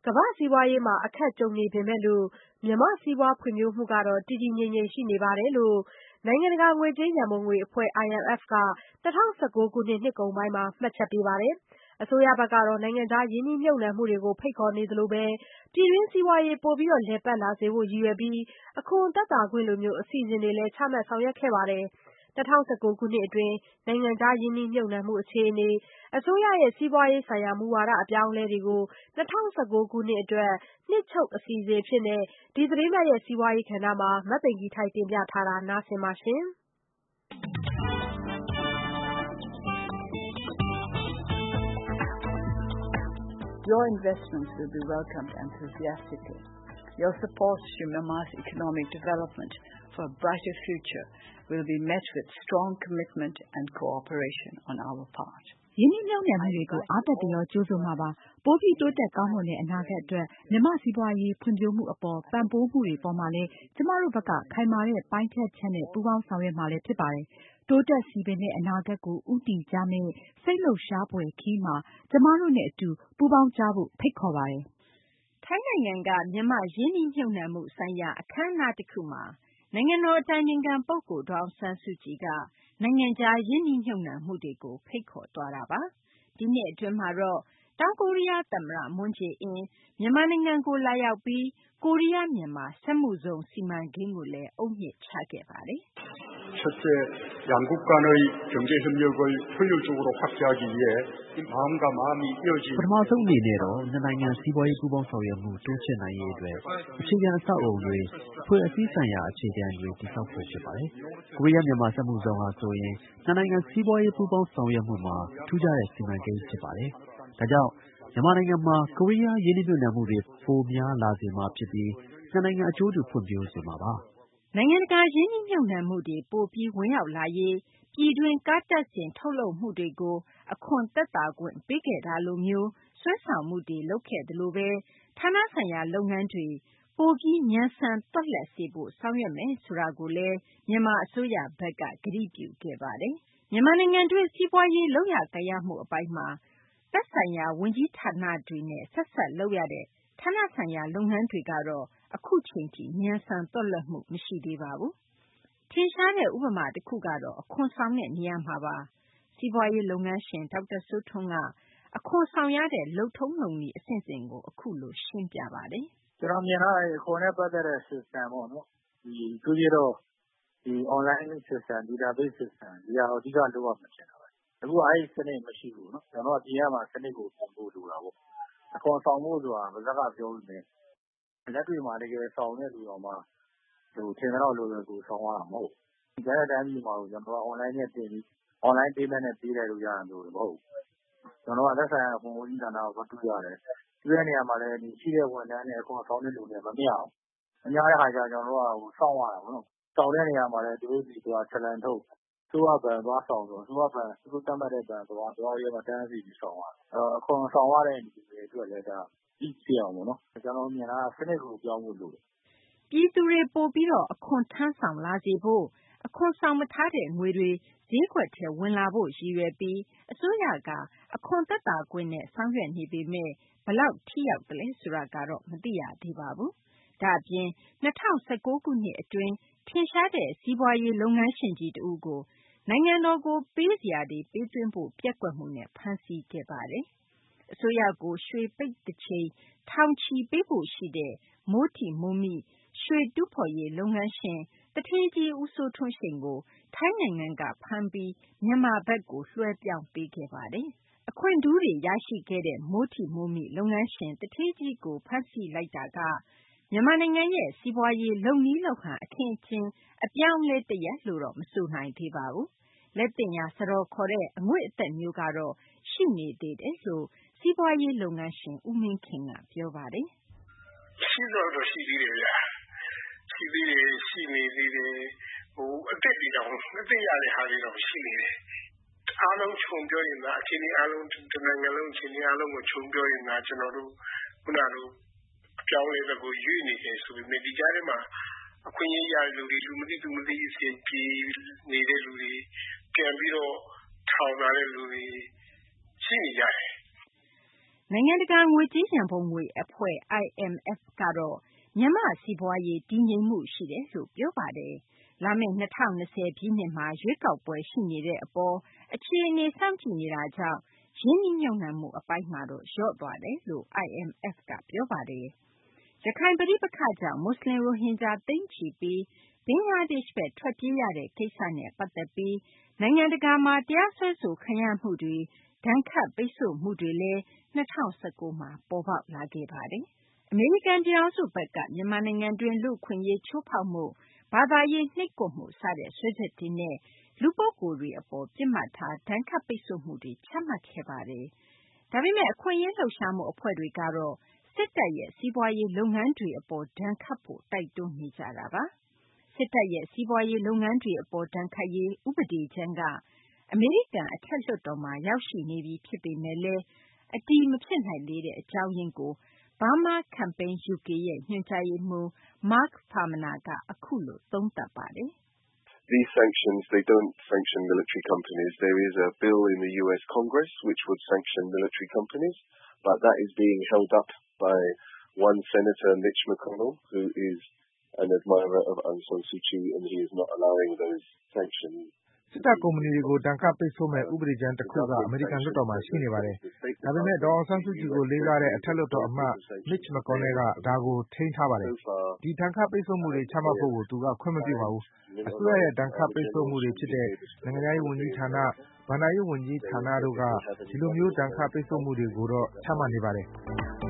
ကမ္ဘာ့စီးပွားရေးမှာအခက်ကြုံနေပေမဲ့လို့မြန်မာ့စီးပွားဖွံ့ဖြိုးမှုကတော့တည်တည်ငြိမ်ငြိမ်ရှိနေပါတယ်လို့နိုင်ငံတကာငွေကြေးရန်ပုံငွေအဖွဲ့ IMF က2019ခုနှစ်နှစ်ကုန်ပိုင်းမှာမှတ်ချက်ပေးပါတယ်။အစိုးရဘက်ကတော့နိုင်ငံခြားရင်းနှီးမြှုပ်နှံမှုတွေကိုဖိတ်ခေါ်နေသလိုပဲပြည်တွင်းစီးပွားရေးပိုပြီးလည်ပတ်လာစေဖို့ရည်ရွယ်ပြီးအခွန်သက်သာခွင့်လိုမျိုးအစီအစဉ်တွေလည်းချမှတ်ဆောင်ရွက်ခဲ့ပါတယ်။2019ခုနှစ်အတွင်းနိုင်ငံခြားရင်းနှီးမြှုပ်နှံမှုအခြေအနေအစိုးရရဲ့စီးပွားရေးဆိုင်ရာမူဝါဒအပြောင်းအလဲတွေကို2019ခုနှစ်အတွက်နှစ်ချုပ်အစီအစဉ်အဖြစ်ဒီသတင်းပတ်ရဲ့စီးပွားရေးကဏ္ဍမှာမသိင်္ဂီထိုက်တင်ပြထားတာနားဆင်ပါရှင်။ Your investments will be welcomed enthusiastically. Your support to Myanmar's economic development for a brighter future will be met with strong commitment and cooperation on our part. ရင်းနှီးမြှုပ်နှံမှုတွေကိုအားတက်တရောကြိုးဆိုမှာပါ။ပိုပြီးတိုးတက်ကောင်းမွန်တဲ့အနာဂတ်အတွက်မြန်မာစီးပွားရေးဖွံ့ဖြိုးမှုအပေါ်ပံ့ပိုးမှုတွေပေါ်မှာလည်းကျမတို့ဘက်ကခိုင်မာတဲ့ပိုင်းဖြတ်ချက်နဲ့ပူးပေါင်းဆောင်ရွက်မှာလည်းဖြစ်ပါတယ်။တိုးတက်စီပင်တဲ့အနာဂတ်ကိုဦးတည်ကြမယ့်စိတ်လှုပ်ရှားဖွယ်ခရီးမှာကျမတို့နဲ့အတူပူးပေါင်းကြဖို့ဖိတ်ခေါ်ပါတယ်။ထိုင်းနိုင်ငံကမြန်မာရင်းနှီးမြှုပ်နှံမှုဆိုင်ရာအခမ်းအနားတစ်ခုမှာနိုင်ငံတော်အတိုင်ပင်ခံပုဂ္ဂိုလ်ဒေါ်အောင်ဆန်းစုကြည်ကနိုင်ငံခြားရင်းနှီးမြှုပ်နှံမှုတွေကိုဖိတ်ခေါ်သွားတာပါ။ဒီနှစ်အတွင်းမှာတော့တောင်ကိုရီးယားသမ္မတမွန်းဂျေအင်းမြန်မာနိုင်ငံကိုလာရောက်ပြီးကိုရီးယားမြန်မာစက်မှုဇုံစီမံကိန်းကိုလည်းအုတ်မြစ်ချခဲ့ပါတယ်။ 첫째, 양국 간의 경제 협력을 효율적으로 확대하기 위해 마음과 마음이 이어진 ပထမဆုံးအနေနဲ့တော့နှစ်နိုင်ငံစီးပွားရေးပူးပေါင်းဆောင်ရွက်မှုတိုးချဲ့နိုင်ရေးအတွက်အခြေခံအဆောက်အအုံတွေအဖွဲ့အစည်းဆိုင်ရာအခြေခံတွေတည်ဆောက်ဖို့ဖြစ်ပါတယ်။ကိုရီးယားမြန်မာစက်မှုဇုံဟာဆိုရင်နှစ်နိုင်ငံစီးပွားရေးပူးပေါင်းဆောင်ရွက်မှုမှာထူးခြားတဲ့စီမံကိန်းဖြစ်ပါတယ်။ဒါကြောင့်မြန်မာနိုင်ငံမှာကိုရီးယားရင်းနှီးမြှုပ်နှံမှုတွေပိုများလာစေမှာဖြစ်ပြီးနှစ်နိုင်ငံအကျိုးတူဖွံ့ဖြိုးစေမှာပါ။နိုင်ငံတကာရင်းနှီးမြှုပ်နှံမှုတွေပိုပြီးဝင်ရောက်လာရေးပြည်တွင်းကားတပ်ဆင်ထုတ်လုပ်မှုတွေကိုအခွန်သက်သာခွင့်ပေးခဲ့တာလိုမျိုးဆွဲဆောင်မှုတွေလုပ်ခဲ့သလိုပဲဌာနဆိုင်ရာလုပ်ငန်းတွေပိုပြီးမြန်ဆန်သွက်လက်စေဖို့ဆောင်ရွက်မယ်ဆိုတာကိုလည်းမြန်မာအစိုးရဘက်ကကတိပြုခဲ့ပါတယ်။မြန်မာနိုင်ငံတွင်းစီးပွားရေးလုပ်ရကိုင်ရမှုအပိုင်းမှာသက်ဆိုင်ရာဝန်ကြီးဌာနတွေနဲ့ဆက်ဆက်လုပ်ရတဲ့ဌာနဆိုင်ရာလုပ်ငန်းတွေကတော့အခုချိန်ထိမြန်ဆန်သွက်လက်မှုမရှိသေးပါဘူး။ထင်ရှားတဲ့ဥပမာတစ်ခုကတော့အခွန်ဆောင်တဲ့နေရာမှာပါ။စီးပွားရေးလုပ်ငန်းရှင်ဒေါက်တာစိုးထွန်းကအခွန်ဆောင်ရတဲ့လုပ်ထုံးလုပ်နည်းအဆင့်ဆင့်ကိုအခုလိုရှင်းပြပါတယ်။ကျွန်တော်မြင်တာအခွန်နဲ့ပတ်သက်တဲ့ system ပေါ့နော်။သူကြီးတော့ဒီ online system database system ဒီဟာအဓိကလုပ်ရမှာဖြစ်တာပဲ။အခုအဲ့ဒီစနစ်မရှိဘူးနော်။ကျွန်တော်ကပြင်ရမှာစနစ်ကိုပြင်ဖို့လိုတာပေါ့။အခွန်ဆောင်ဖို့ဆိုတာဗဇက်ကပြောလို့မယ်။လက်တွေ့မှာတကယ်ဆောင်တဲ့လူတော်မှာထင်တော့လိုကူဆောင်ရတာမဟုတ်ဘူး။ကျန်တဲ့တိုင်းပြည်မှာကျွန်တော်က online နဲ့တင်ပြီး online payment နဲ့ပေးလိုက်လို့ရတာမျိုးမဟုတ်ဘူး။ကျွန်တော်ကလက်ဆိုင်ရာအခွန်ဝန်ကြီးဌာနကိုတွေ့ရတယ်။တွေ့တဲ့နေရာမှာလည်းဒီရှိတဲ့ဝန်ထမ်းနဲ့အခွန်ဆောင်တဲ့လူတွေမမျှဘူး။မမျှတဲ့ခါကျကျွန်တော်တို့ကစောင့်ရတာပေါ့နော်။စောင့်တဲ့နေရာမှာလည်းသူတို့ဒီကချလန်ထုတ်စိုးရဘဏ်သွားဆောင်ဆိုစိုးရဘဏ်သူတို့တတ်မှတ်တဲ့ဘဏ်သွားရဲမှာတန်းစီပြီးဆောင်ရတယ်။အခွန်ဆောင်ရတဲ့လူတွေအတွက်လည်းဒါပြီးပြအောင်ပေါ့နော်။ကျွန်တော်မြင်တာစနစ်ကိုပြောင်းဖို့လိုတယ်။ပြည်သူတွေပို့ပြီးတော့အခွန်ထမ်းဆောင်လာစေဖို့အခွန်ဆောင်မထားတဲ့ငွေတွေဈေးကွက်ထဲဝင်လာဖို့ရည်ရွယ်ပြီးအစိုးရကအခွန်သက်သာခွင့်နဲ့ဆောင်ရွက်နေပေမဲ့ဘလောက်ထိရောက်တယ်လဲဆိုတာကတော့မသိရသေးပါဘူး။ဒါ့အပြင်2019ခုနှစ်အတွင်းထင်ရှားတဲ့စီးပွားရေးလုပ်ငန်းရှင်ကြီးတဦးကိုနိုင်ငံတော်ကိုပေးစရာတွေပေးသွင်းဖို့ပျက်ကွက်မှုနဲ့ဖမ်းဆီးခဲ့ပါတယ်။အစိုးရကိုရွှေပိတ်တစ်ချိန်ထောင်ချီပေးဖို့ရှိတဲ့မိုးထီမိုးမိရွှေတူးဖော်ရေးလုပ်ငန်းရှင်တထေးကြီးဦးစိုးထွန်းရှိန်ကိုထိုင်းနိုင်ငံကဖမ်းပြီးမြန်မာဘက်ကိုလွှဲပြောင်းပေးခဲ့ပါတယ်။အခွင့်ထူးတွေရရှိခဲ့တဲ့မိုးထီမိုးမိလုပ်ငန်းရှင်တထေးကြီးကိုဖမ်းဆီးလိုက်တာကမြန်မာနိုင်ငံရဲ့စီးပွားရေးလုပ်နည်းလုပ်ဟန်အခင်းအကျင်းအပြောင်းအလဲတရပ်လို့တော့မဆိုနိုင်သေးပါဘူး။လက်တင်ရာစတော်ခေါ်တဲ့အငွေ့အသက်မျိုးကတော့ရှိနေသေးတယ်လို့စီးပွားရေးလုပ်ငန်းရှင်ဦးမင်းခင်ကပြောပါတယ်။ရှိတော့ရှိသေးတယ်ဗျာ။ရှိသေးတယ်ရှိနေသေးတယ်အသက်တွေတော့အသက်ရတဲ့ဟာတွေတော့ရှိနေတယ်။အားလုံးခြုံပြောရင်ဒါအခြေအနေအားလုံးဒီနိုင်ငံလုံးအခြေအနေအားလုံးကိုခြုံပြောရင်ဒါကျွန်တော်တို့ခုနလိုအပြောင်းလဲတဲ့ကိုရွေ့နေတယ်ဆိုပေမဲ့ဒီကြားထဲမှာအခွင့်အရေးရတဲ့လူတွေလူမသိသူမသိအစဉ်ပြေးနေတဲ့လူတွေပြန်ပြီးတော့ထောင်လာတဲ့လူတွေရှိနေကြတယ်နိုင်ငံတကာငွေကြေးရန်ပုံငွေအဖွဲ့ IMF ကတော့မြန်မာ့စီးပွားရေးတည်ငြိမ်မှုရှိတယ်လို့ပြောပါတယ်။လာမယ့်2020ပြည့်နှစ်မှာရွေးကောက်ပွဲရှိနေတဲ့အပေါ်အခြေအနေစောင့်ကြည့်နေတာကြောင့်ရင်းနှီးမြှုပ်နှံမှုအပိုင်းမှာတော့လျော့သွားတယ်လို့ IMF ကပြောပါတယ်။ရခိုင်ပဋိပက္ခကြောင့်မွတ်စလင်ရိုဟင်ဂျာသိန်းချီပြီးဘင်္ဂလားဒေ့ရှ်ဘက်ထွက်ပြေးရတဲ့ကိစ္စနဲ့ပတ်သက်ပြီးနိုင်ငံတကာမှာတရားစွဲဆိုခံရမှုတွေဒဏ်ခတ်ပိတ်ဆို့မှုတွေလည်း2019မှာပေါ်ပေါက်လာခဲ့ပါတယ်။အမေရိကန်ပြည်ထောင်စုဘက်ကမြန်မာနိုင်ငံတွင်းလူ့အခွင့်အရေးချိုးဖောက်မှုဘာသာရေးနှိပ်ကွပ်မှုစတဲ့စွဲချက်တွေနဲ့လူပုဂ္ဂိုလ်တွေအပေါ်ပြစ်မှတ်ထားဒဏ်ခတ်ပိတ်ဆို့မှုတွေချမှတ်ခဲ့ပါတယ်။ဒါပေမဲ့အခွင့်အရေးလှုပ်ရှားမှုအဖွဲ့တွေကတော့စစ်တပ်ရဲ့စီးပွားရေးလုပ်ငန်းတွေအပေါ်ဒဏ်ခတ်ဖို့တိုက်တွန်းနေကြတာပါ။စစ်တပ်ရဲ့စီးပွားရေးလုပ်ငန်းတွေအပေါ်ဒဏ်ခတ်ရေးဥပဒေကြမ်းကအမေရိကန်အထက်လွှတ်တော်မှာရောက်ရှိနေပြီဖြစ်ပေမဲ့လည်းအတည်မဖြစ်နိုင်သေးတဲ့အကြောင်းရင်းကို Burma Campaign UK ရဲ့ညွှန်ကြားရေးမှူး Mark Farmaner ကအခုလိုသုံးသပ်ပါတယ်။ These sanctions, they don't sanction military companies. There is a bill in the US Congress which would sanction military companies, but that is being held up by one Senator, Mitch McConnell, who is an admirer of Aung San Suu Kyi, and he is not allowing those sanctions. စစ်တပ်ကုမ္ပဏီတွေကိုဒဏ်ခတ်ပိတ်ဆို့မဲ့ဥပဒေကြမ်းတစ်ခုကအမေရိကန်လွှတ်တော်မှာရှိနေပါတယ်။ဒါပေမဲ့ဒေါ်အောင်ဆန်းစုကြည်ကိုလေးစားတဲ့အထက်လွှတ်တော်အမတ် Mitch McConnell ကဒါကိုထိန်းထားပါတယ်။ဒီဒဏ်ခတ်ပိတ်ဆို့မှုတွေချမှတ်ဖို့ကိုသူကခွင့်မပြုပါဘူး။အစိုးရရဲ့ဒဏ်ခတ်ပိတ်ဆို့မှုတွေဖြစ်တဲ့နိုင်ငံခြားရေးဝန်ကြီးဌာန၊ဘဏ္ဍာရေးဝန်ကြီးဌာနတို့ကဒီလိုမျိုးဒဏ်ခတ်ပိတ်ဆို့မှုတွေကိုတော့ချမှတ်နေပါတယ်။